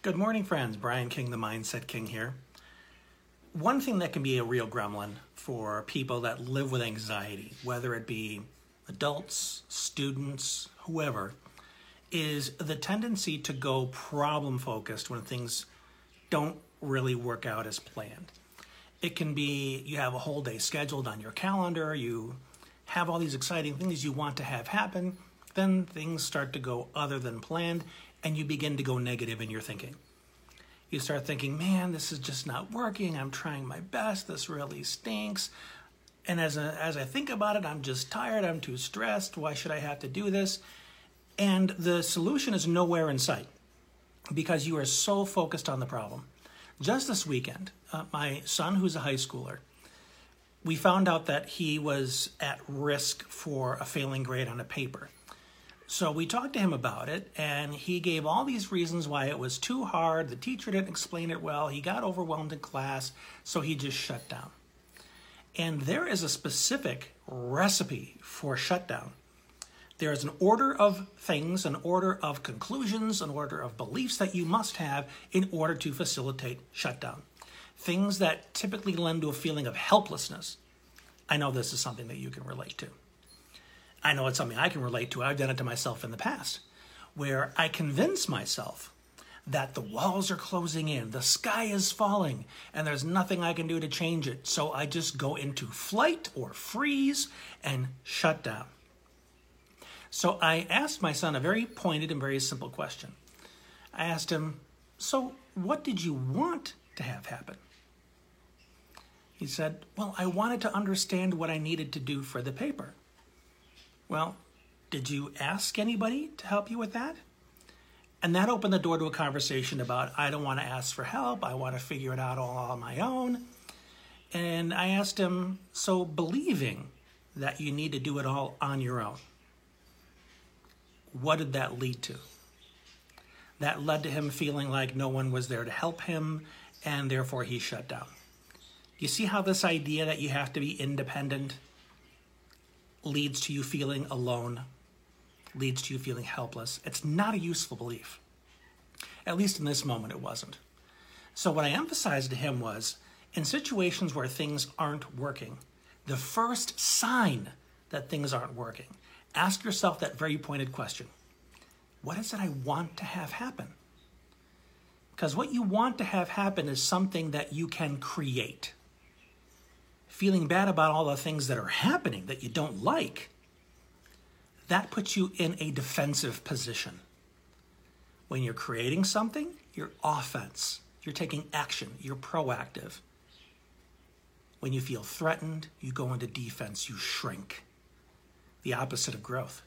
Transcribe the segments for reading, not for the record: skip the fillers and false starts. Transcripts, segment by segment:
Good morning, friends. Brian King, the Mindset King here. One thing that can be a real gremlin for people that live with anxiety, whether it be adults, students, whoever, is the tendency to go problem-focused when things don't really work out as planned. It can be you have a whole day scheduled on your calendar, you have all these exciting things you want to have happen, then things start to go other than planned, and you begin to go negative in your thinking. You start thinking, man, this is just not working. I'm trying my best. This really stinks. And as I think about it, I'm just tired. I'm too stressed. Why should I have to do this? And the solution is nowhere in sight because you are so focused on the problem. Just this weekend, my son, who's a high schooler, we found out that he was at risk for a failing grade on a paper. So we talked to him about it, and he gave all these reasons why it was too hard. The teacher didn't explain it well. He got overwhelmed in class, so he just shut down. And there is a specific recipe for shutdown. There is an order of things, an order of conclusions, an order of beliefs that you must have in order to facilitate shutdown. Things that typically lend to a feeling of helplessness. I know this is something that you can relate to. I know it's something I can relate to. I've done it to myself in the past, where I convince myself that the walls are closing in, the sky is falling, and there's nothing I can do to change it. So I just go into flight or freeze and shut down. So I asked my son a very pointed and very simple question. I asked him, so what did you want to have happen? He said, well, I wanted to understand what I needed to do for the paper. Well, did you ask anybody to help you with that? And that opened the door to a conversation about, I don't want to ask for help. I want to figure it out all on my own. And I asked him, so believing that you need to do it all on your own, what did that lead to? That led to him feeling like no one was there to help him, and therefore he shut down. You see how this idea that you have to be independent leads to you feeling alone, leads to you feeling helpless? It's not a useful belief. At least in this moment, it wasn't. So what I emphasized to him was, in situations where things aren't working, the first sign that things aren't working, ask yourself that very pointed question. What is it I want to have happen? Because what you want to have happen is something that you can create. Feeling bad about all the things that are happening that you don't like, that puts you in a defensive position. When you're creating something, you're offense. You're taking action. You're proactive. When you feel threatened, you go into defense. You shrink. The opposite of growth.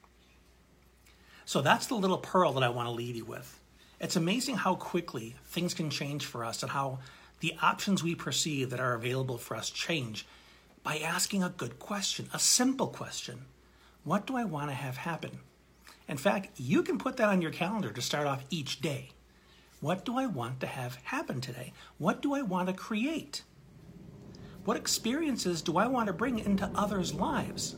So that's the little pearl that I want to leave you with. It's amazing how quickly things can change for us and how the options we perceive that are available for us change by asking a good question, a simple question. What do I want to have happen? In fact, you can put that on your calendar to start off each day. What do I want to have happen today? What do I want to create? What experiences do I want to bring into others' lives?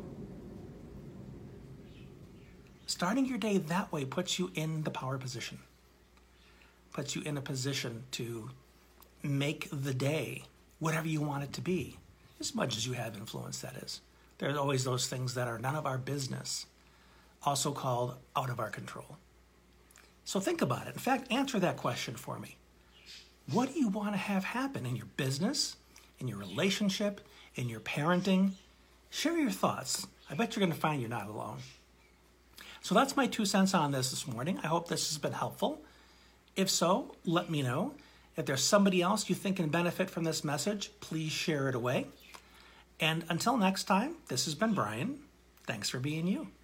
Starting your day that way puts you in the power position, puts you in a position to make the day whatever you want it to be, as much as you have influence, that is. There's always those things that are none of our business, also called out of our control. So think about it. In fact, answer that question for me. What do you want to have happen in your business, in your relationship, in your parenting? Share your thoughts. I bet you're going to find you're not alone. So that's my 2 cents on this morning. I hope this has been helpful. If so, let me know. If there's somebody else you think can benefit from this message, please share it away. And until next time, this has been Brian. Thanks for being you.